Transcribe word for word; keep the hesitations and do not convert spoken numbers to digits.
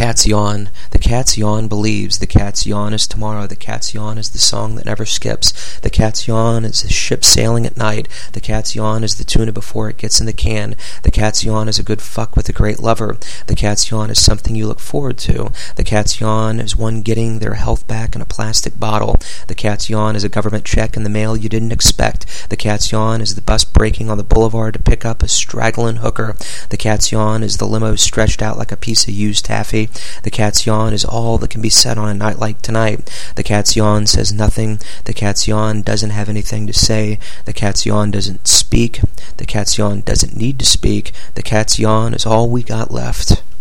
cat's yawn. The cat's yawn believes. The cat's yawn is tomorrow. The cat's yawn is the song that never skips. The cat's yawn is a ship sailing at night. The cat's yawn is the tuna before it gets in the can. The cat's yawn is a good fuck with a great lover. The cat's yawn is something you look forward to. The cat's yawn is one getting their health back in a plastic bottle. The cat's yawn is a government check in the mail you didn't expect. The cat's yawn is the bus breaking on the boulevard to pick up a straggling hooker. The cat's yawn is the limo stretched out like a piece of used taffy. The cat's yawn is all that can be said on a night like tonight. The cat's yawn says nothing. The cat's yawn doesn't have anything to say. The cat's yawn doesn't speak. The cat's yawn doesn't need to speak. The cat's yawn is all we got left.